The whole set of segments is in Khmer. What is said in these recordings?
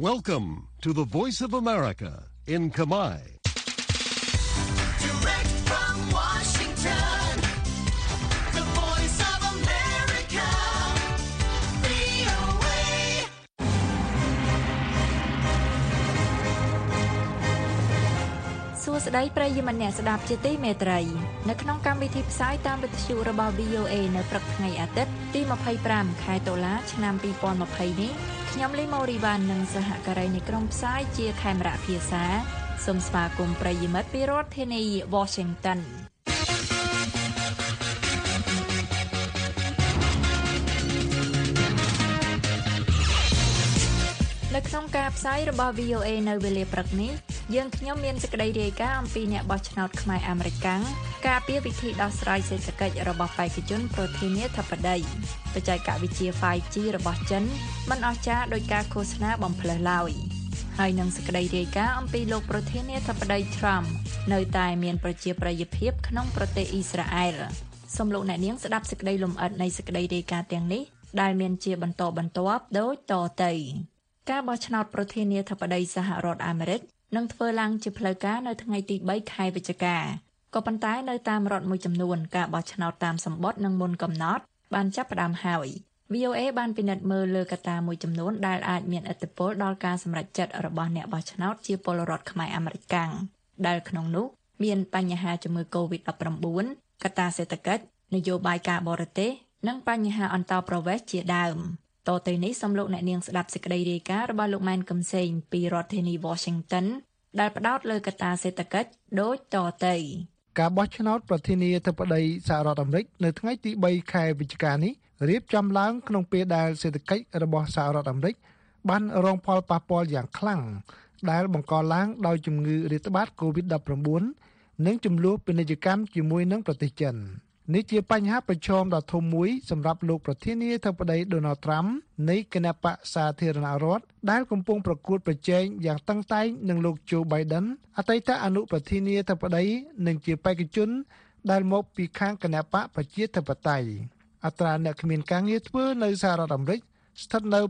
Welcome to the Voice of America in Kamai. Direct from Washington, the Voice of America, VOA. សួស្តីប្រិយមិត្តអ្នកស្ដាប់ជាទីមេត្រីនៅក្នុងកម្មវិធីផ្សាយតាមវិទ្យុរបស់ VOA នៅព្រឹកថ្ងៃអាទិត្យទី25ខែតុលាឆ្នាំ2020នេះខ្ញុំលីម៉ូរីវ៉ាន់និងសហការីនៃក្រុមផ្សាយជាខេមរៈភាសាសូមស្វាគមន៍ប្រិយមិត្តពីរដ្ឋធានី Washington នៅក្នុងការផ្សាយរបស់ VOA នៅវេលាព្រឹកនេះយើងខ្ញុំមានសេចក្តីរាយការណ៍អំពីអ្នកបោះឆ្នោតខ្មែរអាមេរិកការពារវិធីដោះស្រាយសេដ្ឋកិច្ចរបស់បេក្ខជនប្រធានាធិបតីបច្ចេកវិទ្យា 5G របស់ចិនមិនអស្ចារ្យដោយការឃោសនាបំផ្លើសឡើយហើយនឹងសេចក្តីរាយការណ៍អំពីលោកប្រធានាធិបតី Trump នៅតែមានប្រជាប្រិយភាពក្នុងប្រទេសអ៊ីស្រាអែលសូមលោកអ្នកនាងស្ដាប់សេចក្តីលម្អិតនៃសេចក្តីរាយការណ៍ទាំងនេះដែលមានជាបន្តបន្ទាប់ដូចតទៅការបោះឆ្នោតប្រធានាធិបតីសហរដ្ឋអាមេរិកនឹងធ្វើឡើងជាផ្លូវការនៅថ្ងៃទី3ខែវិច្ឆិកាក៏ប៉ុន្តែនៅតាមរដ្ឋមួយចំនួនការបោះឆ្នោតតាមសម្បត្តិនិងមុនកំណត់បានចាប់ផ្ដើមហើយ VOA បានពិនិត្យមើលលើកត្តាមួយចំនួនដែលអាចមានឥទ្ធិពលដល់ការសម្រេចចិត្តរបស់អ្នកបោះឆ្នោតជាពលរដ្ឋខ្មែរអាមេរិកដែលក្នុងនោះមានបញ្ហាជំងឺ COVID-19 កត្តាសេដ្ឋកិច្ចនយោបាយការបរទេសនិងបញ្ហាអន្តោប្រវេសន៍ជាដើមតទៅនេះសូមលោកអ្នកនាងស្ដាប់សេចក្តីរាយការណ៍របស់លោកម៉ែនកំសែងពីរដ្ឋធានី Washington ដែលផ្ដោតលើកត្តាសេដ្ឋកិច្ចដូចតទៅការបោះឆ្នោតប្រធានាធិបតីសហរដ្ឋអាមេរិកនៅថ្ងៃទី3ខែវិច្ឆិកានេះរៀបចំឡើងក្នុងពេលដែលសេដ្ឋកិច្ចរបស់សហរដ្ឋអាមេរិកបានរងផលប៉ះពាល់យ៉ាងខ្លាំងដែលបង្កឡើងដោយជំងឺរាតត្បាត COVID-19 និងចំនួនពាណិជ្ជកម្មជាមួយនឹងប្រទេសចិននេះជាបញ្ហាប្រឈមដ៏ធំមួយសម្រាប់លោកប្រធានាធិបតី Donald Trump នៃគណបក្សសាធារណរដ្ឋដែលកំពុងប្រកួតប្រជែងយ៉ាងតឹងតែងនឹងលោក Joe Biden អតីតអនុប្រធានាធិបតីនិងជាបេក្ខជនដែលមកពីខាងគណបក្សប្រជាធិបតេយ្យអត្រាអ្នកគ្មានការងារធ្វើនៅសហរដ្ឋអាមេរិកស្ថិតនៅ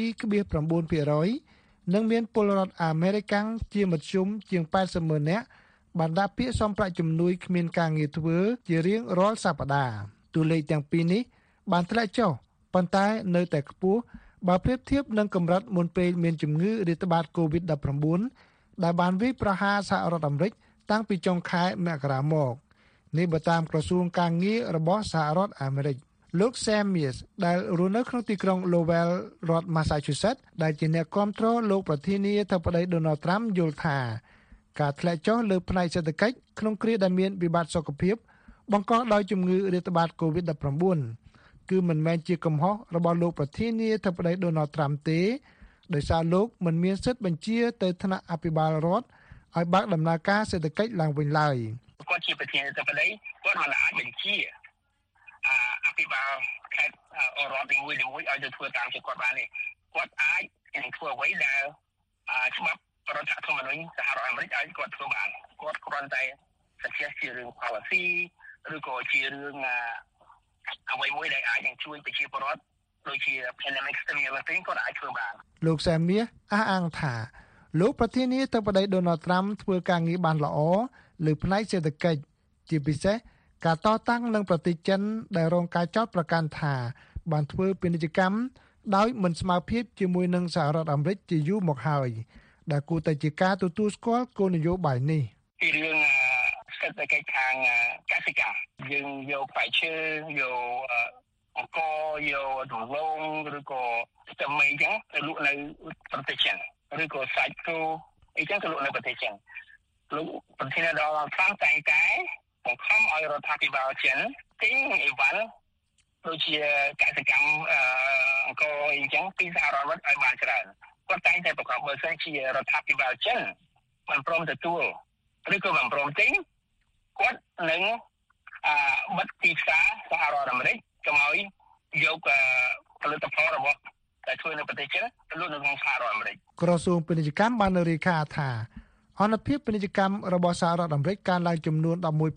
7.9% និងមានពលរដ្ឋអាមេរិកជាមធ្យមជាង 80,000 នាក់បានដាក់ពាក្យសុំប្រាក់ជំនួយគ្មានការងារធ្វើជារៀងរាល់សប្តាហ៍តួលេខទាំងពីរនេះបានធ្លាក់ចុះប៉ុន្តែនៅតែខ្ពស់បើប្រៀបធៀបនឹងកម្រិតមុនពេលមានជំងឺរាតត្បាត COVID-19 ដែលបានវាយប្រហារសហរដ្ឋអាមេរិកតាំងពីចុងខែមករាមកនេះបើតាមក្រសួងការងាររបស់សហរដ្ឋអាមេរិកលោក Sam Mears ដែលរស់នៅក្នុងទីក្រុង Lowell រដ្ឋ Massachusetts ដែលជាអ្នកគាំទ្រលោកប្រធានាធិបតី Donald Trump យល់ថាការធ្លាក់ចុះលើផ្នែកសេដ្ឋកិច្ចក្នុងគ្រាដែលមានវិបត្តិសុខភាពបង្កដោយជំងឺរាតត្បាត COVID-19 គឺមិនមែនជាកំហុសរបស់លោកប្រធានាធិបតី Donald Trump ទេដោយសារលោកមិនមានសិទ្ធិបញ្ជាទៅថ្នាក់អភិបាលរដ្ឋឲ្យបើកដំណើរការសេដ្ឋកិច្ចឡើងវិញឡើយគាត់ជាប្រធានាធិបតីគាត់មិនអាចបញ្ជាអភិបាលខេត្តរដ្ឋនីមួយៗឲ្យទៅធ្វើតាមជាគាត់បានទេគាត់អាចធ្វើអ្វីដែលច្បាប់រដ្ឋធម្មនុញ្ញសហរដ្ឋអាមេរិកឲ្យគាត់ធ្វើបានគាត់គ្រាន់តែ suggest ជារឿង policy ឬក៏ជារឿងអ្វីមួយដែលអាចនឹងជួយប្រជាពលរដ្ឋដូចជា pandemic stimulus គាត់អាចធ្វើបានលោកសាមៀអះអាងថាលោកប្រធានាធិបតី Donald Trump ធ្វើការងារបានល្អលើផ្នែកសេដ្ឋកិច្ចជាពិសេសការតតាំងនឹងប្រទេសចិនដែលរងការចោទប្រកាន់ថាបានធ្វើពាណិជ្ជកម្មដោយមិនស្មើភាពជាមួយនឹងសហរដ្ឋអាមេរិកជាយូរមកហើយដែលគួរតែជាការទទួលស្គាល់គោលនយោបាយនេះពីរឿងសេដ្ឋកិច្ចខាងកសិកម្មយើងយកផ្លែឈើយកអង្គយកដំឡូងឬក៏ស្ទឹមអីចឹងទៅលក់នៅប្រទេសចិនឬក៏សាច់គោអីចឹងទៅលក់នៅប្រទេសចិនលោកប្រធានាធិបតី Donald Trump តែងតែបង្ខំឲ្យរដ្ឋាភិបាលចិនទិញអីវ៉ាន់ដូចជាកសិកម្មអង្គអីចឹងពីសហរដ្ឋអាមេរិកឲ្យបានច្រើនគាត់តែងតែបង្ខំបើសិនជារដ្ឋាភិបាលចិនមិនព្រមទទួលឬក៏មិនព្រមទិញគាត់នឹងបិទទីផ្សារសហរដ្ឋអាមេរិកកុំឲ្យយកផលិតផលរបស់ដែលធ្វើនៅប្រទេសចិនទៅលក់នៅក្នុងសហរដ្ឋអាមេរិកក្រសួងពាណិជ្ជកម្មបានរាយការណ៍ថាអនុភាពពាណិជ្ជកម្មរបស់សហរដ្ឋអាមេរិកកើនឡើងចំនួន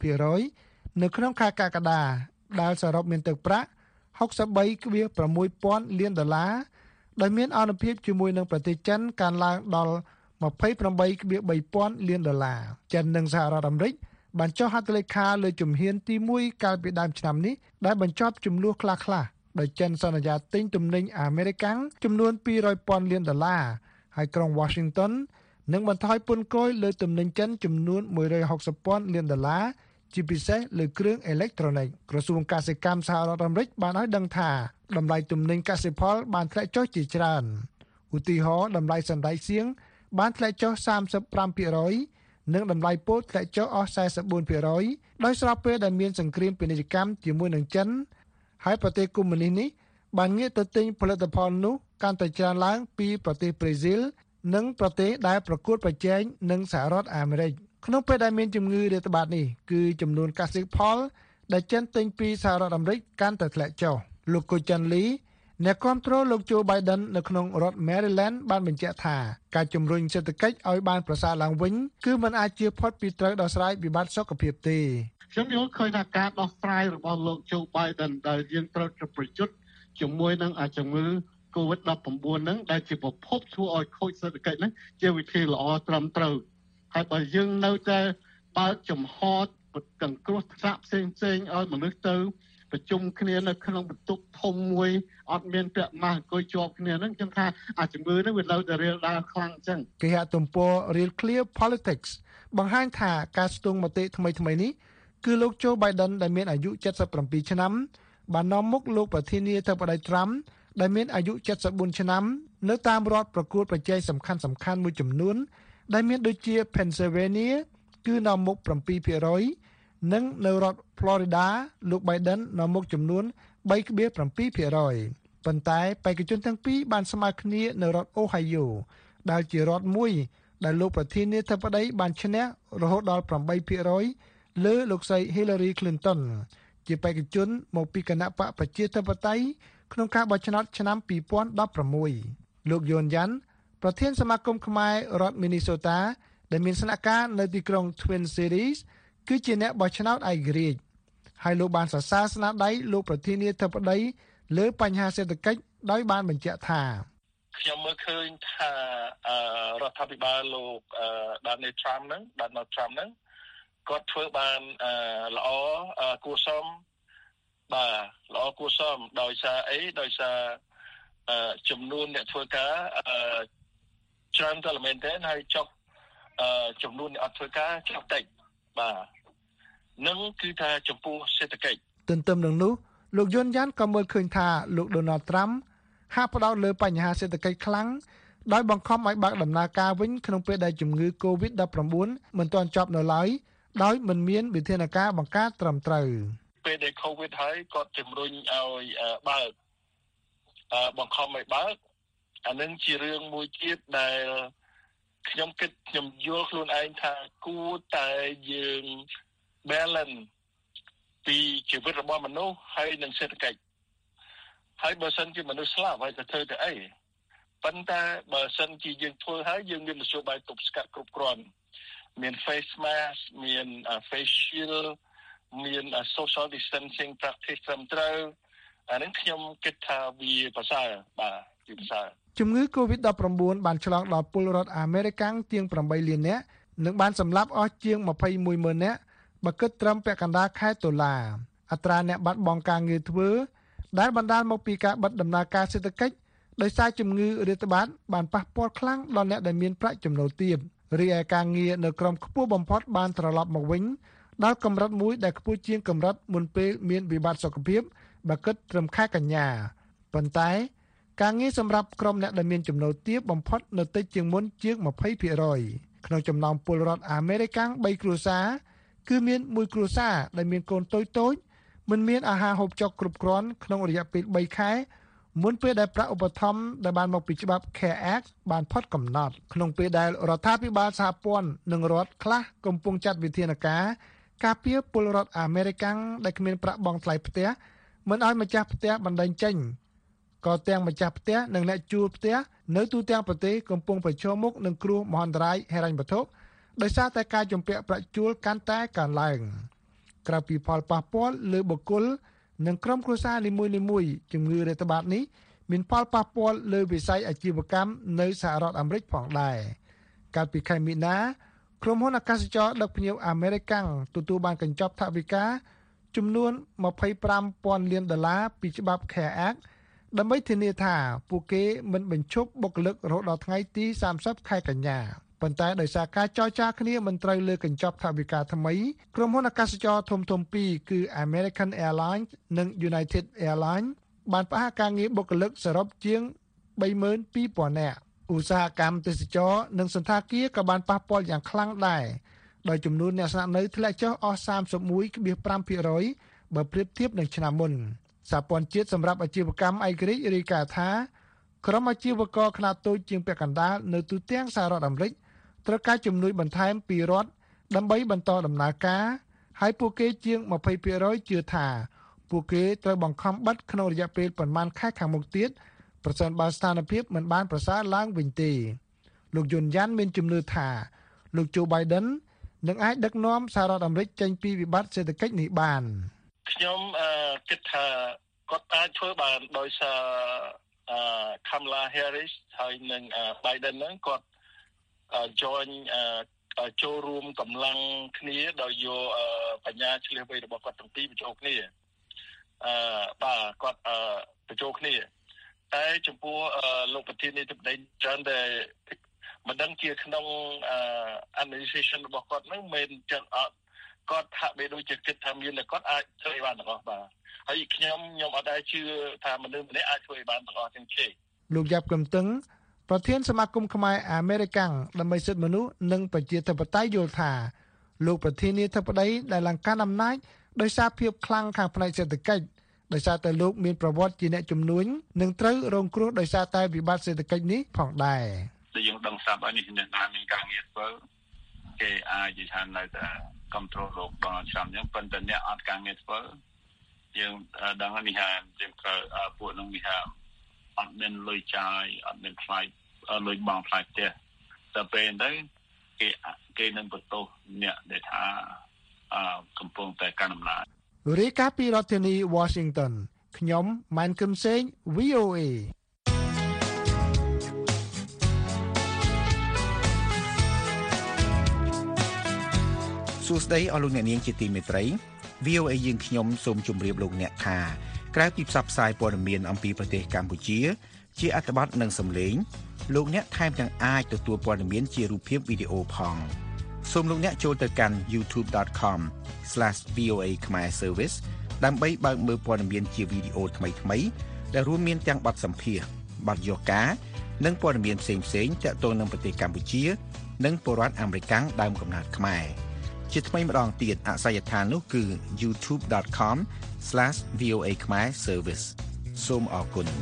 11% នៅក្នុងខែកក្កដាដែលសរុបមានទឹកប្រាក់ $63.6 ពាន់លានដោយមានអនុភាពជាមួយនឹងប្រទេសចិនកើនឡើងដល់ $28.3 លានចិននិងសហរដ្ឋអាមេរិកបានចុះហត្ថលេខាលើជំហានទី1កាលពីដើមឆ្នាំនេះដែលបញ្ចប់ចំនួនខ្លះៗដោយចិនសន្យាទិញទំនិញអាមេរិកចំនួន$200 លានហើយក្រុង Washington នឹងបន្ថយពន្ធគយលើទំនិញចិនចំនួន$160 លានជាពិសេសលើគ្រឿងអេឡិចត្រូនិកក្រសួងកសិកម្មសហរដ្ឋអាមេរិកបានឲ្យដឹងថាតម្លៃទំនិញកសិផលបានធ្លាក់ចុះជាច្រើនឧទាហរណ៍តម្លៃសណ្តែកសៀងបានធ្លាក់ចុះ 35% និងតម្លៃពោតធ្លាក់ចុះអស់ 44% ដោយស្របពេលដែលមានសង្គ្រាមពាណិជ្ជកម្មជាមួយនឹងចិនហើយប្រទេសកុម្មុយនីសនេះបានងាកទៅទិញផលិតផលនោះកាន់តែច្រើនឡើងពីប្រទេសប្រេស៊ីលនិងប្រទេសដែលប្រកួតប្រជែងនឹងសហរដ្ឋអាមេរិកក្នុងពេលដែលមានជំងឺរាតត្បាតនេះគឺចំនួនកសិផលដែលចិនទិញពីសហរដ្ឋអាមេរិកកាន់តែធ្លាក់ចុះលោកកូចាន់លីអ្នកគាំទ្រលោកโจ Biden នៅក្នុងរដ្ឋ Maryland បានបញ្ជាក់ថាការជំរុញសេដ្ឋកិច្ចឲ្យបានប្រសើរឡើងវិញគឺមិនអាចជៀសផុតពីត្រូវដោះស្រាយវិបត្តិសុខភាពទេខ្ញុំយល់ឃើញថាការដោះស្រាយរបស់លោកโจ Biden ដែលយើងត្រូវប្រយុទ្ធជាមួយនឹងជំងឺ COVID-19 ហ្នឹងដែលជាប្រភពធ្វើឲ្យខូចសេដ្ឋកិច្ចហ្នឹងជាវិធីល្អត្រឹមត្រូវហើយបើយើងនៅតែបើកចំហទាំងគ្រោះថ្នាក់ផ្សេងៗឲ្យមនុស្សទៅប្រជុំគ្នានៅក្នុងបន្ទប់ធំមួយអត់មានពាក់ម៉ាស់អង្គុយជាប់គ្នាហ្នឹងខ្ញុំថាជំងឺហ្នឹងវានៅតែរាលដាលខ្លាំងអញ្ចឹងគេហទំព័រ Real Clear Politics បង្ហាញថាការស្ទង់មតិថ្មីៗនេះគឺលោកโจ Biden ដែលមានអាយុ77ឆ្នាំបាននាំមុខលោកប្រធានាធិបតី Trump ដែលមានអាយុ74ឆ្នាំនៅតាមរដ្ឋប្រកួតប្រជែងសំខាន់ៗមួយចំនួនដែលមានដូចជា Pennsylvania គឺនាំមុខ 7% និងនៅរដ្ឋ Florida លោក Biden នាំមុខចំនួន 3.7% ប៉ុន្តែបេក្ខជនទាំងពីរបានស្មើគ្នានៅរដ្ឋ Ohio ដែលជារដ្ឋមួយដែលលោកប្រធានាធិបតីបានឈ្នះរហូតដល់ 8% លើលោកស្រី Hillary Clinton ជាបេក្ខជនមកពីគណៈបកប្រជាធិបតេយ្យក្នុងការបោះឆ្នោតឆ្នាំ2016លោកយួនយ៉ាន់ប្រធានសមាគមខ្មែររដ្ឋ Minnesota ដែលមានស្នាក់ការនៅទីក្រុង Twin Cities គឺជាអ្នកបោះឆ្នោតឯករាជ្យហើយលោកបានសរសើរស្នាដៃលោកប្រធានាធិបតីលើបញ្ហាសេដ្ឋកិច្ចដោយបានបញ្ជាក់ថាខ្ញុំមើលឃើញថារដ្ឋាភិបាលលោក Donald Trump ហ្នឹងគាត់ធ្វើបានល្អគួរសមល្អគួរសមដោយសារអីដោយសារចំនួនអ្នកធ្វើការច្រើនតែមែនទេហើយចុះចំនួនអ្នកអត់ធ្វើការចុះតិចបាទនឹងគឺថាចំពោះសេដ្ឋកិច្ចទន្ទឹមនឹងនោះលោកយុនយ៉ានក៏មើលឃើញថាលោក Donald Trump ហាក់ផ្ដោតលើបញ្ហាសេដ្ឋកិច្ចខ្លាំងដោយបង្ខំឲ្យបើកដំណើរការវិញក្នុងពេលដែលជំងឺ COVID-19 មិនទាន់ចប់នៅឡើយដោយមិនមានវិធានការបង្ការត្រឹមត្រូវពេលដែល COVID ហើយគាត់ជំរុញឲ្យបើកបង្ខំឲ្យបើកអានឹងជារឿងមួយទៀតដែលខ្ញុំយល់ខ្លួនឯងថាគួរតែយើង balance ពីជីវិតរបស់មនុស្សហើយនិងសេដ្ឋកិច្ចហើយបើសិនជាមនុស្សស្លាប់ហើយទៅធ្វើទៅអីប៉ុន្តែបើសិនជាយើងធ្វើហើយយើងមានមធ្យោបាយទប់ស្កាត់គ្រប់គ្រាន់មាន face mask មាន face shield មាន social distancing practice ត្រឹមត្រូវអានេះខ្ញុំគិតថាវាប្រសើរបាទវាប្រសើរជំងឺ COVID-19 បានឆ្លងដល់ពលរដ្ឋអាមេរិកជាង 8 លាននាក់និងបានសម្លាប់អស់ជាង 21,000 នាក់បើគិតត្រឹមពាក់កណ្ដាលខែតុលាអត្រាអ្នកបាត់បង់ការងារធ្វើដែលបណ្ដាលមកពីការបិទដំណើរការសេដ្ឋកិច្ចដោយសារជំងឺរាតត្បាតបានប៉ះពាល់ខ្លាំងដល់អ្នកដែលមានប្រាក់ចំណូលទាបរីឯការងារនៅក្រមខ្ពស់បំផុតបានត្រឡប់មកវិញដល់កម្រិតមួយដែលខ្ពស់ជាងកម្រិតមុនពេលមានវិបត្តិសុខភាពបើគិតត្រឹមខែកញ្ញាប៉ុន្តែការងារសម្រាប់ក្រុមអ្នកដែលមានចំណូលទាបបំផុតនៅតិចជាងមុនជាង 20% ក្នុងចំណោមពលរដ្ឋអាមេរិក3គ្រួសារគឺមាន1គ្រួសារដែលមានកូនតូចៗមិនមានអាហារហូបចុកគ្រប់គ្រាន់ក្នុងរយៈពេល3ខែមុនពេលដែលប្រាក់ឧបត្ថម្ភដែលបានមកពីច្បាប់ CARES Act បានផុតកំណត់ក្នុងពេលដែលរដ្ឋាភិបាលសហព័ន្ធនិងរដ្ឋខ្លះកំពុងចាត់វិធានការការពារពលរដ្ឋអាមេរិកដែលគ្មានប្រាក់បង់ថ្លៃផ្ទះមិនឲ្យម្ចាស់ផ្ទះបណ្តេញចេញក៏ទាំងម្ចាស់ផ្ទះនិងអ្នកជួលផ្ទះនៅទូទាំងប្រទេសកំពុងប្រឈមមុខនឹងគ្រោះមហន្តរាយហិរញ្ញវត្ថុដោយសារតែការជំពាក់ប្រាក់ជួលកាន់តែកើនឡើងក្រៅពីផលប៉ះពាល់លើបុគ្គលនិងក្រុមគ្រួសារនីមួយៗជំងឺរាតត្បាតនេះមានផលប៉ះពាល់លើវិស័យអាជីវកម្មនៅសហរដ្ឋអាមេរិកផងដែរកាលពីខែមីនាក្រុមហ៊ុនអាកាសចរដឹកភ្ញៀវអាមេរិកទទួលបានកញ្ចប់ថវិកាចំនួន$25,000 លានពីច្បាប់ CARES Act ដើម្បីធានាថាពួកគេមិនបញ្ឈប់បុគ្គលិករហូតដល់ថ្ងៃទី30ខែកញ្ញាប៉ុន្តែដោយសារការចរចាគ្នាមិនត្រូវលើកញ្ចប់ថវិកាថ្មីក្រុមហ៊ុនអាកាសចរធំៗពីរគឺ American Airlines និង United Airlines បានផ្អាកការងារបុគ្គលិកសរុបជាង 32,000 នាក់ឧស្សាហកម្មទេសចរនិងសន្តាគារក៏បានប៉ះពាល់យ៉ាងខ្លាំងដែរដោយចំនួនអ្នកស្នាក់នៅធ្លាក់ចុះអស់ 31.5% បើប្រៀបធៀបនឹងឆ្នាំមុនសហព័ន្ធជាតិសម្រាប់អាជីវកម្មឯករាជ្យរាយការណ៍ថាក្រុមអាជីវករខ្នាតតូចជាងពាក់កណ្ដាលនៅទូទាំងសហរដ្ឋអាមេរិកត្រូវការជំនួយបន្ថែមពីរដ្ឋដើម្បីបន្តដំណើរការហើយពួកគេជាង 20% ជឿថាពួកគេត្រូវបង្ខំបិទក្នុងរយៈពេលប្រមាណខែខាងមុខទៀតប្រសិនបើស្ថានភាពមិនបានប្រសើរឡើងវិញទេលោកយុនយ៉ាន់មានជំនឿថាលោកโจ Biden នឹងអាចដឹកនាំសហរដ្ឋអាមេរិកចេញពីវិបត្តិសេដ្ឋកិច្ចនេះបានខ្ញុំគិតថាគាត់អាចធ្វើបានដោយសារ Kamala Harris ហើយនិង Biden ហ្នឹងគាត់ join ចូលរួមកម្លាំងគ្នាដោយយកបញ្ញាឆ្លៀសវៃរបស់គាត់ទាំងពីរបញ្ចូលគ្នាបាទគាត់បញ្ចូលគ្នាតែចំពោះលោកប្រធានាធិបតីច្រើនដែលមិនដឹងជាក្នុង administration របស់គាត់ហ្នឹងមិនចឹងអត់គាត់ថាបីដូចជាគិតថាមានតែគាត់អាចធ្វើបានទាំងអស់បាទហើយខ្ញុំអត់ដែរជឿថាមនុស្សម្នាក់អាចធ្វើបានទាំងអស់ទាំងទេលោកយ៉ាប់កំតឹងប្រធានសមាគមខ្មែរអាមេរិកដើម្បីសិទ្ធិមនុស្សនិងប្រជាធិបតេយ្យយល់ថាលោកប្រធានាធិបតីដែលឡើងកាន់អំណាចដោយសារភាពខ្លាំងខាងផ្នែកសេដ្ឋកិច្ចដោយសារតែលោកមានប្រវត្តិជាអ្នកជំនួញនិងត្រូវរងគ្រោះដោយសារតែវិបត្តិសេដ្ឋកិច្ចនេះផងដែរដែលយើងដឹងស្រាប់ហើយនេះអ្នកណាមានការងារធ្វើគេអាចនិយាយថានៅតែcontrol លោកដល់ឆ្នាំហ្នឹងប៉ុន្តែអ្នកអត់ការងារធ្វើយើងដឹងនេះថាយើងត្រូវពួកនឹងនេះថាអត់មានលុយចាយអត់មានថ្លៃលុយបងថ្លៃផ្ទះតែពេលទៅគេនឹងបន្ទោសអ្នកដែលថាកំពុងតែកាន់អំណាចរាយការណ៍ពីរដ្ឋធានី Washington ខ្ញុំម៉ែនគឹមសេង VOA សួស្តីអស់លោកអ្នកនាងជាទីមេត្រី VOA យើងខ្ញុំសូមជម្រាបលោកអ្នកថាក្រៅពីផ្សព្វផ្សាយព័ត៌មានអំពីប្រទេសកម្ពុជាជាអត្ថបទនិងសំឡេងលោកអ្នកថែមទាំងអាចទទួលព័ត៌មានជារូបភាពវីដេអូផងសូមលោកអ្នកចូលទៅកាន់ youtube.com/VOA Khmer Service ដើម្បីបើកមើលព័ត៌មានជាវីដេអូថ្មីៗដែលរួមមានទាំងបទសម្ភាសន៍បទយកការនិងព័ត៌មានផ្សេងៗទាក់ទងនឹងប្រទេសកម្ពុជានិងពលរដ្ឋអាមេរិកដើមកំណើតខ្មែរជាថ្មីម្ដងទៀតអាសយដ្ឋាននោះគឺ youtube.com/VOA Khmer Service សូមអរគុណ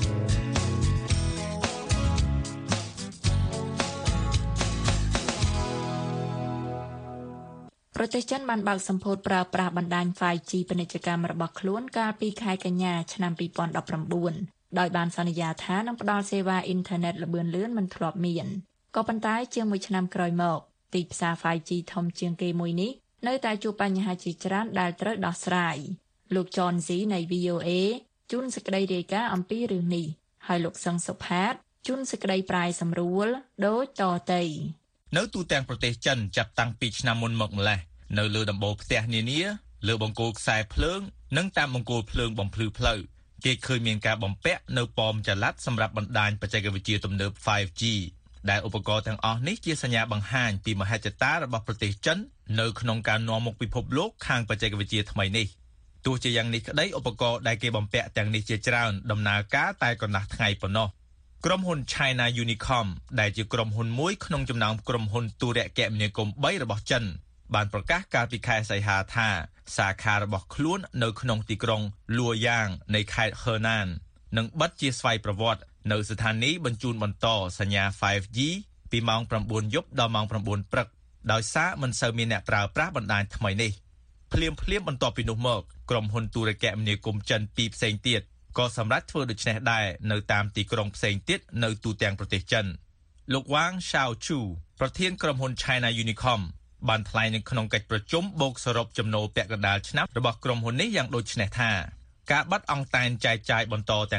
ប្រទេសចិនបានបើកសម្ពោធប្រើប្រាស់បណ្ដាញ 5G ពាណិជ្ជកម្មរបស់ខ្លួនកាលពីខែកញ្ញាឆ្នាំ2019ដោយបានសន្យាថានឹងផ្ដល់សេវាអ៊ីនធឺណិតល្បឿនលឿនមិនធ្លាប់មានក៏ប៉ុន្តែជាងមួយឆ្នាំក្រោយមកទីផ្សារ 5G ធំជាងគេមួយនេះនៅតែជួបបញ្ហាជាច្រើនដែលត្រូវដោះស្រាយលោក John Z នៃ VOA ជូនសេចក្តីរាយការណ៍អំពីរឿងនេះហើយលោកសឹងសុផាតជូនសេចក្តីប្រាយសម្រួលដូចតទៅនៅទូទាំងប្រទេសចិនចាប់តាំងពីឆ្នាំមុនមកម្លេះនៅលើដំបូលផ្ទះនានាលើបង្គោលខ្សែភ្លើងនិងតាមបង្គោលភ្លើងបំភ្លឺផ្លូវគេឃើញមានការបំពាក់នៅប៉មចល័តសម្រាប់បណ្ដាញបច្ចេកវិទ្យាទំនើប 5G ដែលឧបករណ៍ទាំងអស់នេះជាសញ្ញាបង្ហាញពីមហិច្ឆតារបស់ប្រទេសចិននៅក្នុងការនាំមុខពិភពលោកខាងបច្ចេកវិទ្យាថ្មីនេះទោះជាយ៉ាងនេះក្តីឧបករណ៍ដែលគេបំពាក់ទាំងនេះជាច្រើនដំណើរការតែកន្លះថ្ងៃប៉ុណ្ណោះក្រុមហ៊ុន China Unicom ដែលជាក្រុមហ៊ុនមួយក្នុងចំណោមក្រុមហ៊ុនទូរគមនាគមន៍3របស់ចិនបានប្រកាសកាលពីខែសីហាថាសាខារបស់ខ្លួននៅក្នុងទីក្រុងលួយ៉ាងនៃខេត្តហឺណាននឹងបិទជាស្វ័យប្រវត្តិនៅស្ថានីយ៍បញ្ជូនបន្តសញ្ញា 5G ពីម៉ោង 9 យប់ដល់ម៉ោង 9 ព្រឹកដោយសារមិនសូវមានអ្នកប្រើប្រាស់បណ្ដាញថ្មីនេះភ្លាមបន្ទាប់ពីនោះមកក្រុមហ៊ុនទូរគមនាគមន៍ចិនពីរផ្សេងទៀតក៏សម្រេចធ្វើដូច្នេះដែរនៅតាមទីក្រុងផ្សេងទៀតនៅទូទាំងប្រទេសចិនលោកវ៉ាងឆាវជូប្រធានក្រុមហ៊ុន China Unicom បានថ្លែងនៅក្នុងកិច្ចប្រជុំបូកសរុបចំណូលពាក់កណ្ដាលឆ្នាំរបស់ក្រុមហ៊ុននេះយ៉ាងដូចនេះថាការបាត់អង្តែនចែកចាយបន្តទាំងនេះ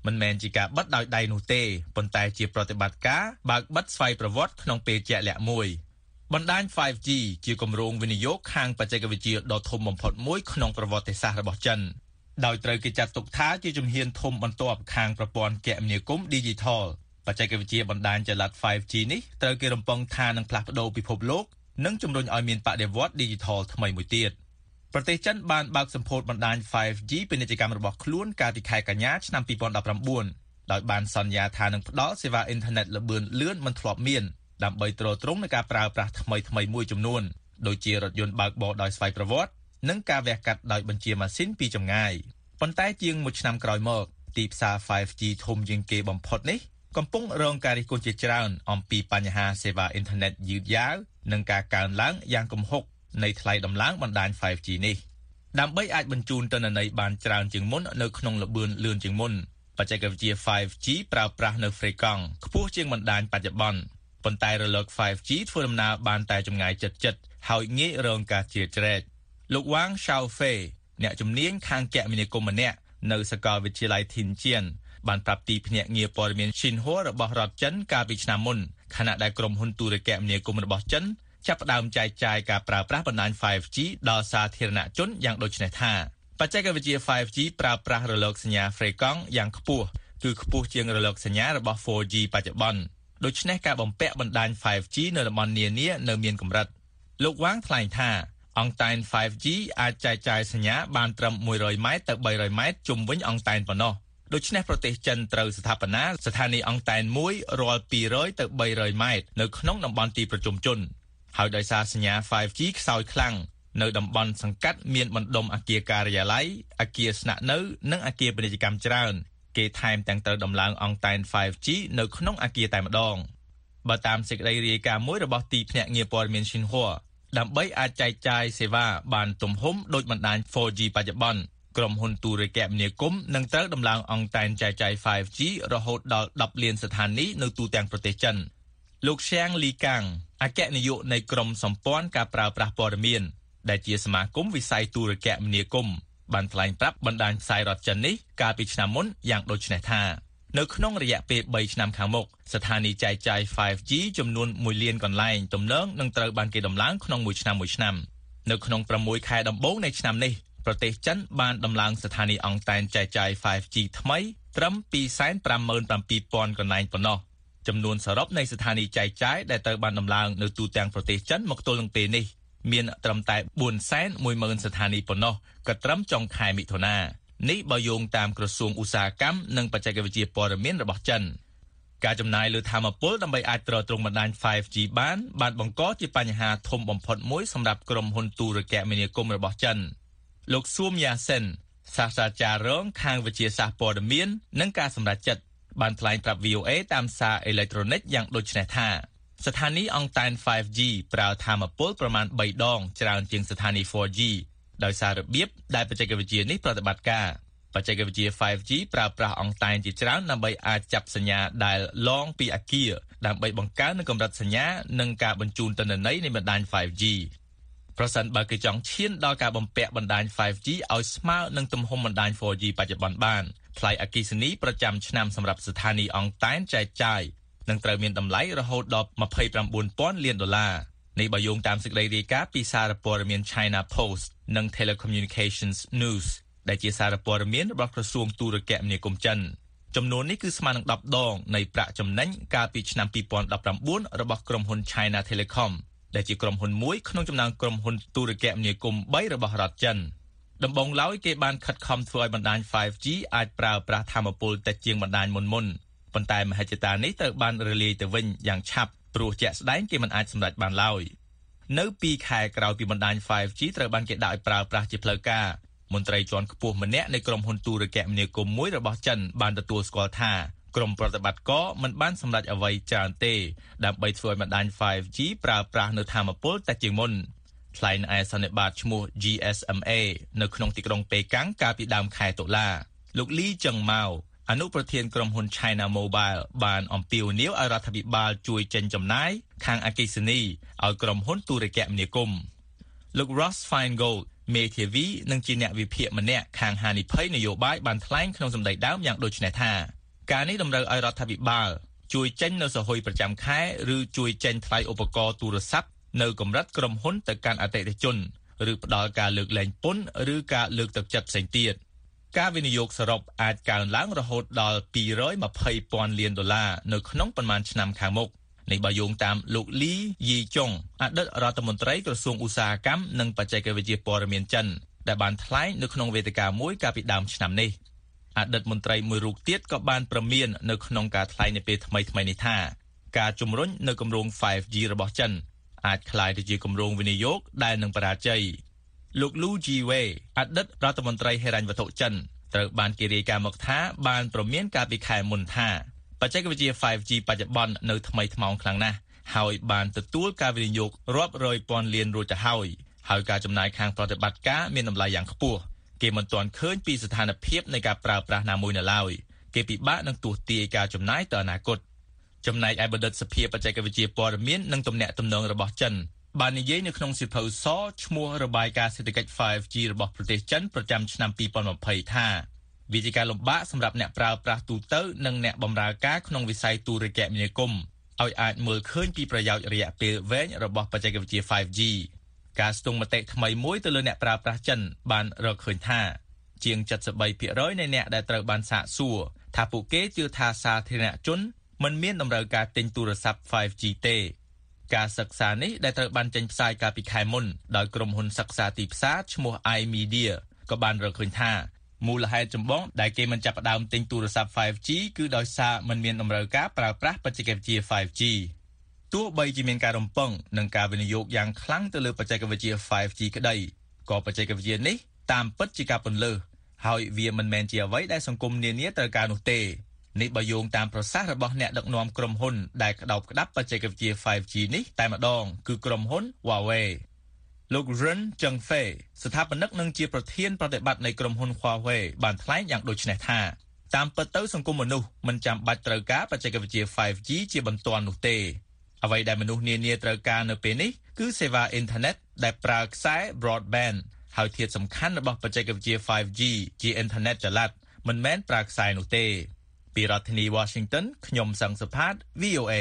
មិនមែនជាការបិទដោយដៃនោះទេប៉ុន្តែជាប្រតិបត្តិការបើកបិទស្វ័យប្រវត្តិក្នុងពេលជាក់លាក់មួយបណ្ដាញ 5G ជាគម្រោងវិនិយោគខាងបច្ចេកវិទ្យាដ៏ធំបំផុតមួយក្នុងប្រវត្តិសាស្ត្ររបស់ចិនដោយត្រូវគេចាត់ទុកថាជាជំហានធំបន្ទាប់ខាងប្រព័ន្ធគមនាគមន៍ Digital បច្ចេកវិទ្យាបណ្ដាញចល័ត 5G នេះត្រូវគេរំពឹងថានឹងផ្លាស់ប្ដូរពិភពលោកនិងជំរុញឲ្យមានបដិវត្តន៍ Digital ថ្មីមួយទៀតប្រទេសចិនបានបើកសម្ពោធបណ្ដាញ 5G ពាណិជ្ជកម្មរបស់ខ្លួនកាលពីខែកញ្ញាឆ្នាំ2019ដោយបានសន្យាថានឹងផ្ដល់សេវាអ៊ីនធឺណិតល្បឿនលឿនមិនធ្លាប់មានដើម្បីទ្រទ្រង់នឹងការប្រើប្រាស់ថ្មីមួយចំនួនដូចជារថយន្តបើកបរដោយស្វ័យប្រវត្តិនិងការវះកាត់ដោយបញ្ជាម៉ាស៊ីនពីចម្ងាយប៉ុន្តែជាង1ឆ្នាំក្រោយមកទីផ្សារ 5G ធំជាងគេបំផុតនេះកំពុងរងការរិះគន់ជាច្រើនអំពីបញ្ហាសេវាអ៊ីនធឺណិតយឺតយ៉ាវនិងការកើនឡើងយ៉ាងគំហុកនៃថ្លៃដំឡើងបណ្ដាញ 5G នេះដើម្បីអាចបញ្ជូនទិន្នន័យបានច្រើនជាងមុននៅក្នុងល្បឿនលឿនជាងមុនបច្ចេកវិទ្យា 5G ប្រើប្រាស់នៅហ្វ្រេកង់ខ្ពស់ជាងបណ្ដាញបច្ចុប្បន្នប៉ុន្តែរលក 5G ធ្វើដំណើរបានតែចម្ងាយជិតហើយងាយរងការជ្រៀតជ្រែកលោកវ៉ាងឆាវហ្វេអ្នកជំនាញខាងគមនាគមន៍ម្នាក់នៅសាកលវិទ្យាល័យធីនជៀនបានប្រាប់ទីភ្នាក់ងារព័ត៌មាន Xinhua របស់រដ្ឋចិនកាលពីឆ្នាំមុនខណៈដែលក្រុមហ៊ុនទូរគមនាគមន៍របស់ចិនចាប់ផ្ដើមចែកចាយការប្រើប្រាស់បណ្ដាញ 5G ដល់សាធារណជនយ៉ាងដូចនេះថាបច្ចេកវិទ្យា 5G ប្រើប្រាស់រលកសញ្ញាហ្វ្រេកង់យ៉ាងខ្ពស់គឺខ្ពស់ជាងរលកសញ្ញារបស់ 4G បច្ចុប្បន្នដូច្នេះការបំពាក់បណ្ដាញ 5G នៅតំបន់នានានៅមានកម្រិតលោកវ៉ាងថ្លែងថាអង្តែន 5G អាចចែកចាយសញ្ញាបានត្រឹម100ម៉ែត្រទៅ300ម៉ែត្រជុំវិញអង្តែនប៉ុណ្ណោះដូច្នេះប្រទេសចិនត្រូវស្ថាបនាស្ថានីយ៍អង្តែនមួយរាល់200ទៅ300ម៉ែត្រនៅក្នុងតំបន់ទីប្រជុំជនហើយដោយសារសញ្ញា 5G ខ្សោយខ្លាំងនៅតំបន់សង្កាត់មានបណ្ដុំអគារការិយាល័យអគារស្នាក់នៅនិងអគារពាណិជ្ជកម្មច្រើនគេថែមទាំងត្រូវដំឡើងអង្តែន 5G នៅក្នុងអគារតែម្ដងបើតាមសេចក្តីរាយការណ៍មួយរបស់ទីភ្នាក់ងារព័ត៌មាន Xinhua ដើម្បីអាចចែកចាយសេវាបានទំហំដូចបណ្ដាញ 4G បច្ចុប្បន្នក្រុមហ៊ុនទូរគមនាគមន៍នឹងត្រូវដំឡើងអង្តែនចែកចាយ 5G រហូតដល់10លានស្ថានីយ៍នៅទូទាំងប្រទេសចិនលោកឈៀងលីកាំងអគ្គនាយកនៃក្រុមសម្ព័ន្ធការប្រើប្រាស់ព័ត៌មានដែលជាសមាគមវិស័យទូរគមនាគមន៍បានថ្លែងប្រាប់បណ្ដាញផ្សាយរដ្ឋចិននេះកាលពីឆ្នាំមុនយ៉ាងដូចនេះថានៅក្នុងរយៈពេល3ឆ្នាំខាងមុខស្ថានីយ៍ចែកចាយ 5G ចំនួន1លានកន្លែងទំនងនឹងត្រូវបានគេដំឡើងក្នុងមួយឆ្នាំនៅក្នុង6ខែដំបូងនៃឆ្នាំនេះប្រទេសចិនបានដំឡើងស្ថានីយ៍អង្តែនចែកចាយ 5G ថ្មីត្រឹម 257,000 កន្លែងប៉ុណ្ណោះចំនួនសរុបនៃស្ថានីយ៍ចែកចាយដែលត្រូវបានដំឡើងនៅទូទាំងប្រទេសចិនមកទល់នឹងពេលនេះមានត្រឹមតែ 410,000 ស្ថានីយ៍ប៉ុណ្ណោះក៏ត្រឹមចុងខែមិថុនានេះបើយោងតាមក្រសួងឧស្សាហកម្មនិងបច្ចេកវិទ្យាព័ត៌មានរបស់ចិនការចំណាយលើថាមពលដើម្បីអាចទ្រទ្រង់បណ្ដាញ 5G បានបង្កជាបញ្ហាធំបំផុតមួយសម្រាប់ក្រុមហ៊ុនទូរគមនាគមន៍របស់ចិនលោកស៊ូមយ៉ាសិនសាស្ត្រាចារ្យរងខាងវិទ្យាសាស្ត្រព័ត៌មាននិងការសម្រេចចិត្តបានថ្លែងប្រាប់ VOA តាមសារអេឡិចត្រូនិកយ៉ាងដូចនេះថាស្ថានីយ៍អង្តែន 5G ប្រើថាមពលប្រមាណ3ដងច្រើនជាងស្ថានីយ៍ 4G ដោយសាររបៀបដែលបច្ចេកវិទ្យានេះប្រតិបត្តិការបច្ចេកវិទ្យា 5G ប្រើប្រាស់អង្តែនជាច្រើនដើម្បីអាចចាប់សញ្ញាដែលឡងពីអគារដើម្បីបង្កើននូវកម្រិតសញ្ញានិងការបញ្ជូនទិន្នន័យនៃបណ្ដាញ 5G ប្រសិនបើគេចង់ឈានដល់ការបំពាក់បណ្ដាញ 5G ឲ្យស្មើនឹងទំហំបណ្ដាញ 4G បច្ចុប្បន្នបានថ្លៃអគ្គិសនីប្រចាំឆ្នាំសម្រាប់ស្ថានីយ៍អង្តែនចែកចាយនឹងត្រូវមានតម្លៃរហូតដល់$29,000 លាននេះបើយោងតាមសេចក្តីរាយការណ៍ពីសារព័ត៌មាន China Post និង Telecommunications News ដែលជាសារព័ត៌មានរបស់ក្រសួងទូរគមនាគមន៍ចិនចំនួននេះគឺស្មើនឹង10ដងនៃប្រាក់ចំណេញកាលពីឆ្នាំ2019របស់ក្រុមហ៊ុន China Telecom ដែលជាក្រុមហ៊ុនមួយក្នុងចំណោមក្រុមហ៊ុនទូរគមនាគមន៍3របស់រដ្ឋចិនដំបូងឡើយគេបានខិតខំធ្វើឲ្យបណ្ដាញ 5G អាចប្រើប្រាស់ថាមពលតិចជាងបណ្ដាញមុនប៉ុន្តែមហិច្ឆតានេះត្រូវបានរលាយទៅវិញយ៉ាងឆាប់ព្រោះជាក់ស្ដែងគេមិនអាចសម្រេចបានឡើយនៅ2ខែក្រោយពីបណ្ដាញ 5G ត្រូវបានគេដាក់ឲ្យប្រើប្រាស់ជាផ្លូវការមន្ត្រីជាន់ខ្ពស់ម្នាក់នៃក្រុមហ៊ុនទូរគមនាគមន៍មួយរបស់ចិនបានទទួលស្គាល់ថាក្រុមប្រតិបត្តិការមិនបានសម្រេចអ្វីច្រើនទេដើម្បីធ្វើឲ្យបណ្ដាញ 5G ប្រើប្រាស់នៅថាមពលតិចជាងមុនថ្លែងឯសន្និបាតឈ្មោះ GSMA នៅក្នុងទីក្រុងប៉េកាំងកាលពីដើមខែតុលាលោកលីចឹងម៉ៅអនុប្រធានក្រុមហ៊ុន China Mobile បានអំពាវនាវឲ្យរដ្ឋាភិបាលជួយចេញចំណាយខាងអគ្គិសនីឲ្យក្រុមហ៊ុនទូរគមនាគមន៍លោក Ross Feingold មេធាវីនិងជាអ្នកវិភាគម្នាក់ខាងហានិភ័យនយោបាយបានថ្លែងក្នុងសម្ដីដើមយ៉ាងដូចនេះថាការនេះតម្រូវឲ្យរដ្ឋាភិបាលជួយចេញនូវសហុយប្រចាំខែឬជួយចេញថ្លៃឧបករណ៍ទូរស័ព្ទនៅកម្រិតក្រុមហ៊ុនទៅកាន់អតិថិជនឬផ្ដល់ការលើកលែងពន្ធឬការលើកទឹកចិត្តផ្សេងទៀតការវិនិយោគសរុបអាចកើនឡើងរហូតដល់$220,000 លាននៅក្នុងប៉ុន្មានឆ្នាំខាងមុខនេះបើយោងតាមលោកលីយីចុងអតីតរដ្ឋមន្ត្រីក្រសួងឧស្សាហកម្មនិងបច្ចេកវិទ្យាព័ត៌មានចិនដែលបានថ្លែងនៅក្នុងវេទិកាមួយកាលពីដើមឆ្នាំនេះអតីតមន្ត្រីមួយរូបទៀតក៏បានប្រមាននៅក្នុងការថ្លែងនៅពេលថ្មីៗនេះថាការជំរុញនៅគម្រោង 5G របស់ចិនអាចក្លាយទៅជាគម្រោងវិនិយោគដែលនឹងបរាជ័យលោកលូជីវេអតីតរដ្ឋមន្ត្រីហិរញ្ញវត្ថុចិនត្រូវបានគេរាយការណ៍មកថាបានប្រមានកាលពីខែមុនថាបច្ចេកវិទ្យា 5G បច្ចុប្បន្ននៅថ្មីថ្មោងខ្លាំងណាស់ហើយបានទទួលការវិនិយោគរាប់រយពាន់លានរួចទៅហើយការចំណាយខាងប្រតិបត្តិការមានតម្លៃយ៉ាងខ្ពស់គេមិនទាន់ឃើញពីស្ថានភាពនៃការប្រើប្រាស់ណាមួយនៅឡើយគេពិបាកនឹងទស្សន៍ទាយការចំណាយទៅអនាគតចំណែកឯបណ្ឌិតសភាបច្ចេកវិទ្យាព័ត៌មាននិងទំនាក់ទំនងរបស់ចិនបាននិយាយនៅក្នុងសៀវភៅសឈ្មោះរបាយការណ៍សេដ្ឋកិច្ច 5G របស់ប្រទេសចិនប្រចាំឆ្នាំ2020ថាវាជាការលំបាកសម្រាប់អ្នកប្រើប្រាស់ទូទៅនិងអ្នកបម្រើការក្នុងវិស័យទូរគមនាគមន៍ឲ្យអាចមើលឃើញពីប្រយោជន៍រយៈពេលវែងរបស់បច្ចេកវិទ្យា 5G ការស្ទង់មតិថ្មីមួយទៅលើអ្នកប្រើប្រាស់ចិនបានរកឃើញថាជាង 73% នៃអ្នកដែលត្រូវបានសាកសួរថាពួកគេជឿថាសាធារណជនមិនមានតម្រូវការទិញទូរស័ព្ទ 5G ទេការសិក្សានេះដែលត្រូវបានចេញផ្សាយកាលពីខែមុនដោយក្រុមហ៊ុនសិក្សាទីផ្សារឈ្មោះ iMedia ក៏បានរកឃើញថាមូលហេតុចម្បងដែលគេមិនចាប់ផ្ដើមទិញទូរស័ព្ទ 5G គឺដោយសារមិនមានតម្រូវការប្រើប្រាស់បច្ចេកវិទ្យា 5G ទោះបីជាមានការរំពឹងនិងការវិនិយោគយ៉ាងខ្លាំងទៅលើបច្ចេកវិទ្យា 5G ក្តីក៏បច្ចេកវិទ្យានេះតាមពិតជាការពន្លើសហើយវាមិនមែនជាអ្វីដែលសង្គមនានាត្រូវការនោះទេនេះបើយោងតាមប្រសាសន៍របស់អ្នកដឹកនាំក្រុមហ៊ុនដែលក្តោបក្តាប់បច្ចេកវិទ្យា 5G នេះតែម្ដងគឺក្រុមហ៊ុន Huawei លោក Ren Zhengfei ស្ថាបនិកនិងជាប្រធានប្រតិបត្តិនៃក្រុមហ៊ុន Huawei បានថ្លែងយ៉ាងដូចនេះថាតាមពិតទៅសង្គមមនុស្សមិនចាំបាច់ត្រូវការបច្ចេកវិទ្យា 5G ជាបន្ទាន់នោះទេអ្វីដែលមនុស្សនានាត្រូវការនៅពេលនេះគឺសេវាអ៊ីនធឺណិតដែលប្រើខ្សែ broadband ហើយធាតុសំខាន់របស់បច្ចេកវិទ្យា 5G ជាអ៊ីនធឺណិតចល័តមិនមែនប្រើខ្សែនោះទេពីរដ្ឋធានី Washington ខ្ញុំសង្ឃសុផាត VOA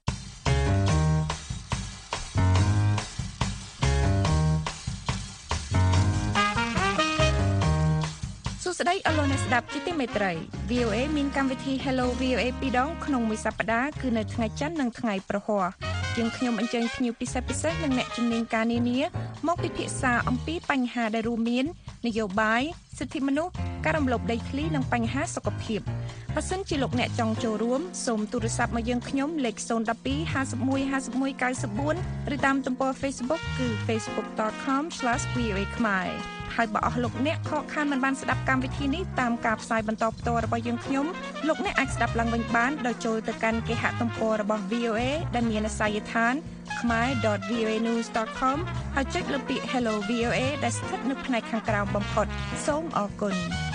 សួស្តីអស់លោកអ្នកស្ដាប់ជាទីមេត្រី VOA មានកម្មវិធី Hello VOA ពីរដងក្នុងមួយសប្តាហ៍គឺនៅថ្ងៃច័ន្ទនិងថ្ងៃប្រហ័សជាងខ្ញុំអញ្ជើញភ្ញៀវពិសេសនិងអ្នកជំនាញការនានាមកពិភាក្សាអំពីបញ្ហាដែលរួមមាននយោបាយសិទ្ធិមនុស្សការរំលោភដីធ្លីនិងបញ្ហាសុខភាពបើសិនជាលោកអ្នកចង់ចូលរួមសូមទូរស័ព្ទមកយើងខ្ញុំលេខ012 51 51 94ឬតាមទំព័រ Facebook គឺ facebook.com/voa ខ្មែរហើយបើអស់លោកអ្នកខកខានមិនបានស្ដាប់កម្មវិធីនេះតាមការផ្សាយបន្តផ្ទាល់របស់យើងខ្ញុំលោកអ្នកអាចស្ដាប់ឡើងវិញបានដោយចូលទៅកាន់គេហទំព័ររបស់ VOA ដែលមានអាសយដ្ឋាន khmer.voanews.com ហើយចុចលើពាក្យ Hello VOA ដែលស្ថិតនៅផ្នែកខាងក្រោមបំផុតសូមអរគុណ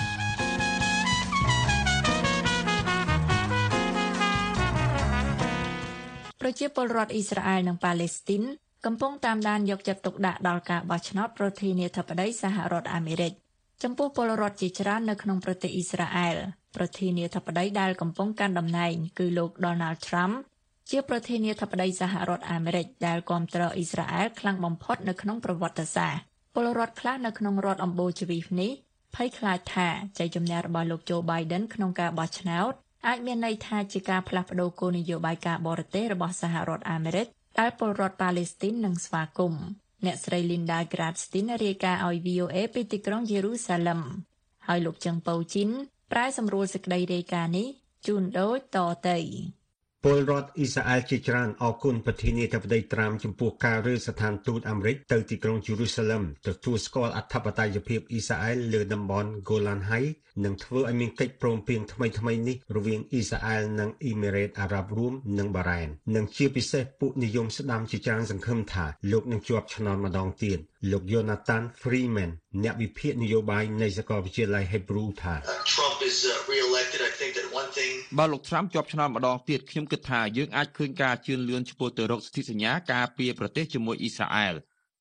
ប្រជាពលរដ្ឋអ៊ីស្រាអែលនិងប៉ាឡេស្ទីនកំពុងតាមដានយកចិត្តទុកដាក់ដល់ការបោះឆ្នោតប្រធានាធិបតីសហរដ្ឋអាមេរិកចំពោះពលរដ្ឋជាច្រើននៅក្នុងប្រទេសអ៊ីស្រាអែលប្រធានាធិបតីដែលកំពុងកាន់តំណែងគឺលោក Donald Trump ជាប្រធានាធិបតីសហរដ្ឋអាមេរិកដែលគាំទ្រអ៊ីស្រាអែលខ្លាំងបំផុតនៅក្នុងប្រវត្តិសាស្ត្រពលរដ្ឋខ្លះនៅក្នុងរដ្ឋអំបូរជ្វីសនេះភ័យខ្លាចថាជ័យជំនះរបស់លោក Joe Biden ក្នុងការបោះឆ្នោតអាចមានន័យថាជាការផ្លាស់ប្តូរគោលនយោបាយការបរទេសរបស់សហរដ្ឋអាមេរិកដែលពលរដ្ឋប៉ាឡេស្ទីននឹងស្វាគមន៍អ្នកស្រី Linda Gradstein រាយការណ៍ឲ្យ VOA ពីទីក្រុងយេរូសាឡឹមហើយលោកចឹងប៉ូជីនប្រែសម្រួលសេចក្តីរាយការណ៍នេះជូនដូចតទៅពលរដ្ឋអ៊ីស្រាអែលជាច្រើនអរគុណប្រធានាធិបតីត្រាំចំពោះការរើស្ថានទូតអាមេរិកទៅទីក្រុងយេរូសាឡឹមទទួលស្គាល់អធិបតេយ្យភាពអ៊ីស្រាអែលលើតំបន់ Golan Heights និងធ្វើឲ្យមានកិច្ចព្រមព្រៀងថ្មីៗនេះរវាងអ៊ីស្រាអែលនិងអ៊ីមីរ៉េតអារ៉ាប់រួមនិងបារ៉ែននិងជាពិសេសពួកនិយមស្ដាំជាច្រើនសង្ឃឹមថាលោកនឹងជាប់ឆ្នោតម្ដងទៀតលោក Jonathan Freeman អ្នកវិភាគនយោបាយនៃសាកលវិទ្យាល័យ Hebrew ថា Trump is re-elected I think that one thing បើលោក Trump ជាប់ឆ្នោតម្ដងទៀតខ្ញុំគិតថាយើងអាចឃើញការជឿនលឿនឆ្ពោះទៅរកសន្ធិសញ្ញាការពារប្រទេសជាមួយអ៊ីស្រាអែល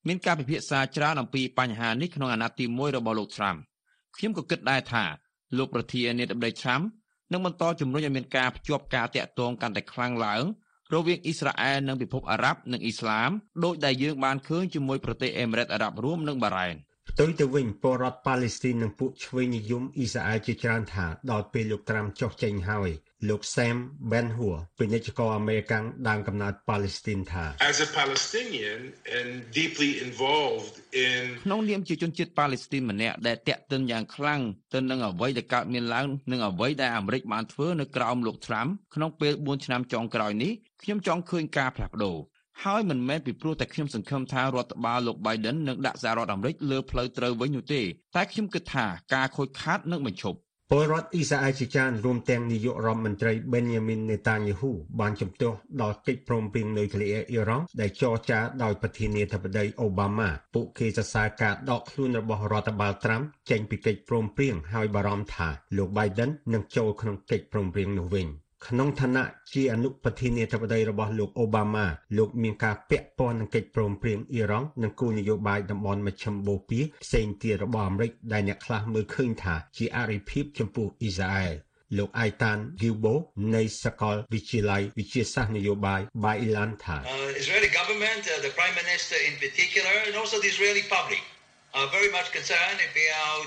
មានការពិភាក្សាច្រើនអំពីបញ្ហានេះក្នុងអាណត្តិទី1របស់លោក Trump ខ្ញុំក៏គិតដែរថាលោកប្រធានាធិបតី Trump នឹងបន្តជំរុញឲ្យមានការភ្ជាប់ការតាក់ទងកាន់តែខ្លាំងឡើងរវាងអ៊ីស្រាអែលនិងពិភពអារ៉ាប់និងអ៊ីស្លាមដោយដែលយើងបានឃើញជាមួយប្រទេសអេមីរ៉េតអារ៉ាប់រួមនិងបារ៉ែនផ្ទុយទៅវិញពលរដ្ឋប៉ាឡេស្ទីននិងពួកឆ្វេងនិយមអ៊ីស្រាអែលជាច្រើនថាដល់ពេលលោកត្រាំចុះចេញហើយលោក Sam Ben-Hur ពាណិជ្ជករអាមេរិកដើមកំណើតប៉ាឡេស្ទីនថា As a Palestinian and deeply involved in ក្នុងនាមជាជនជាតិប៉ាឡេស្ទីនម្នាក់ដែលតាក់ទិនយ៉ាងខ្លាំងទៅនឹងអ្វីដែលកើតមានឡើងនិងអ្វីដែលអាមេរិកបានធ្វើនៅក្រោមលោក Trump ក្នុងពេល4ឆ្នាំចុងក្រោយនេះខ្ញុំចង់ឃើញការផ្លាស់ប្ដូរហើយមិនមែនពីព្រោះតែខ្ញុំសង្ឃឹមថារដ្ឋបាលលោក Biden នឹងដាក់សហរដ្ឋអាមេរិកលើផ្លូវត្រូវវិញនោះទេតែខ្ញុំគិតថាការខូចខាតនឹងបញ្ឈប់ពលរដ្ឋអ៊ីស្រាអែលជាច្រើនរួមទាំងនាយករដ្ឋមន្ត្រី Benjamin Netanyahu បានជំទាស់ដល់កិច្ចព្រមព្រៀងនុយក្លេអ៊ែរអ៊ីរ៉ង់ដែលចរចាដោយប្រធានាធិបតីអូបាម៉ាពួកគេសរសើរការដកខ្លួនរបស់រដ្ឋបាលត្រាំចេញពីកិច្ចព្រមព្រៀងហើយបារម្ភថាលោក Biden នឹងចូលក្នុងកិច្ចព្រមព្រៀងនោះវិញក្នុងឋានៈជាអនុប្រធានាធិបតីរបស់លោកអូបាម៉ាលោកមានការពាក់ព័ន្ធនឹងកិច្ចព្រមព្រៀងអ៊ីរ៉ង់និងគោលនយោបាយតំបន់មជ្ឈិមបូព៌ាផ្សេងទៀតរបស់អាមេរិកដែលអ្នកខ្លះមើលឃើញថាជាអរិភាពចំពោះអ៊ីស្រាអែលលោក Aitan Gilbo នៃសាកលវិទ្យាល័យវិទ្យាសាស្ត្រនយោបាយ Bar-Ilan ថា Israeli government, the Prime Minister in particular, and also the Israeli public are very much concerned about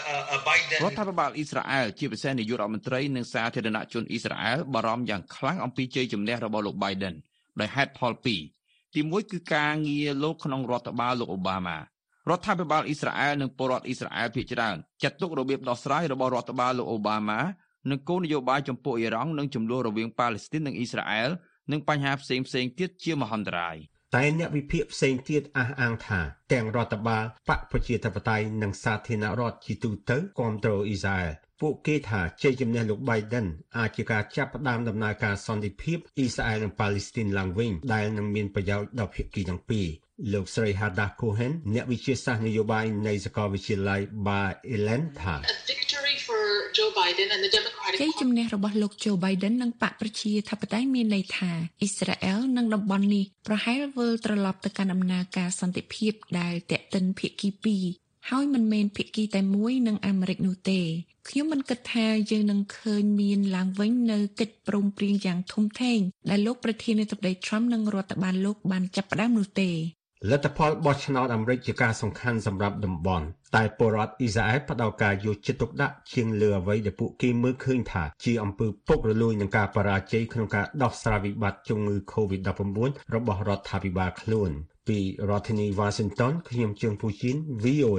Biden រដ្ឋាភិបាលអ៊ីស្រាអែលជាពិសេសនាយករដ្ឋមន្ត្រីនិងសាធារណជនអ៊ីស្រាអែលបារម្ភយ៉ាងខ្លាំងអំពីជ័យជំនះរបស់លោក Biden ដោយហេតុផលពីរទីមួយគឺការងារលោកក្នុងរដ្ឋបាលលោកអូបាម៉ារដ្ឋាភិបាលអ៊ីស្រាអែលនិងពលរដ្ឋអ៊ីស្រាអែលភាគច្រើនចាត់ទុករបៀបដោះស្រាយរបស់រដ្ឋបាលលោកអូបាម៉ានិងគោលនយោបាយចំពោះអ៊ីរ៉ង់និងចំនួនរវាងប៉ាឡេស្ទីននិងអ៊ីស្រាអែលនិងបញ្ហាផ្សេងៗទៀតជាមហន្តរាយតែអ្នកវិភាគផ្សេងទៀតអះអាងថាទាំងរដ្ឋបាលបកប្រជាធិបតេយ្យនិងសាធារណរដ្ឋជាទូទៅគាំទ្រអ៊ីស្រាអែលពួកគេថាជ័យជំនះលោក Biden អាចជាការចាប់ផ្ដើមដំណើរការសន្តិភាពអ៊ីស្រាអែលនិងប៉ាឡេស្ទីនឡើងវិញដែលនឹងមានប្រយោជន៍ដល់ភាគីទាំងពីរលោកស្រី Hada Cohen អ្នកវិទ្យាសាស្ត្រនយោបាយនៃសាកលវិទ្យាល័យ Bar-Ilan ថាជ័យជំនះរបស់លោក Joe Biden និងបកប្រជាធិបតេយ្យមានន័យថាអ៊ីស្រាអែលនិងតំបន់នេះប្រហែលវិលត្រឡប់ទៅកាន់ដំណើរការសន្តិភាពដែលទាក់ទិនភាគីពីរហើយមិនមែនភាគីតែមួយនឹងអាមេរិកនោះទេខ្ញុំមិនគិតថាយើងនឹងឃើញមានឡើងវិញនៅកិច្ចព្រមព្រៀងយ៉ាងធំធេងដែលលោកប្រធានាធិបតី Trump និងរដ្ឋបាលលោកបានចាប់ផ្ដើមនោះទេលទ្ធផលបោះឆ្នោតអាមេរិកជាការសំខាន់សម្រាប់តំបន់តែពលរដ្ឋអ៊ីស្រាអែលផ្ដោតការយកចិត្តទុកដាក់ជាងលើអ្វីដែលពួកគេមើលឃើញថាជាអំពើពុករលួយនឹងការបរាជ័យក្នុងការដោះស្រាយវិបត្តិជំងឺ COVID-19 របស់រដ្ឋាភិបាលខ្លួនពីរដ្ឋធានី Washington ខ្ញុំជើងពូជីន VOA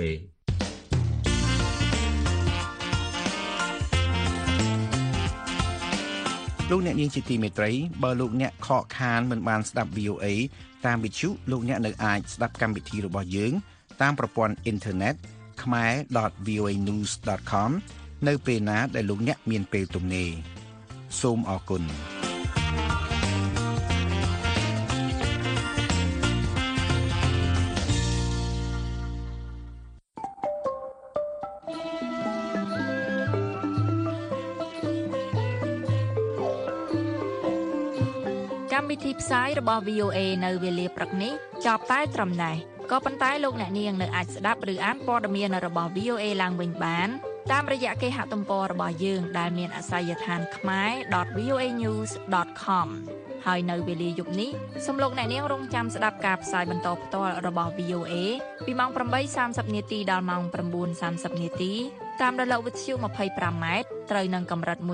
លោកអ្នកនាងជាទីមេត្រីបើលោកអ្នកខកខានមិនបានស្ដាប់ VOA តាមវិទ្យុលោកអ្នកនៅអាចស្ដាប់កម្មវិធីរបស់យើងតាមប្រព័ន្ធអ៊ីនធឺណិត khmer.voanews.com នៅពេលណាដែលលោកអ្នកមានពេលទំនេរសូមអរគុណកម្មវិធីផ្សាយរបស់ VOA នៅវេលាព្រឹកនេះចប់តែត្រឹមណេះក៏ប៉ុន្តែលោកអ្នកនាងនៅអាចស្ដាប់ឬអានព័ត៌មានរបស់ VOA ឡើងវិញបានតាមរយៈគេហទំព័ររបស់យើងដែលមានអាសយដ្ឋាន khmer.voanews.com ហើយនៅវេលាយប់នេះសូមលោកអ្នកនាងរងចាំស្ដាប់ការផ្សាយបន្តផ្ទាល់របស់ VOA ពីម៉ោង 8:30 នាទីដល់ម៉ោង 9:30 នាទីតាមរលកវិទ្យុ 25M ត្រូវនឹងកម្រិត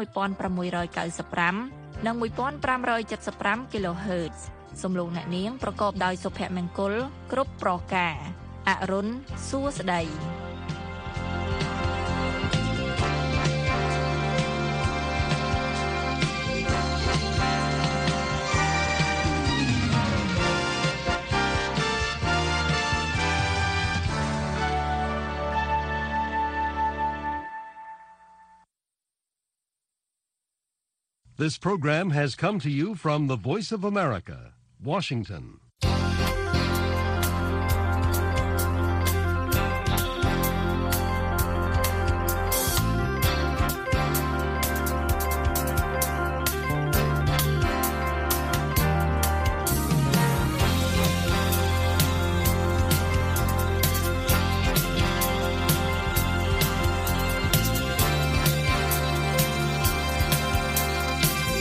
11695 និង 1575 kHz សូមលោកអ្នកនាងប្រកបដោយសុភមង្គលគ្រប់ប្រការអរុនសួស្តី This program has come to you from the Voice of America, Washington.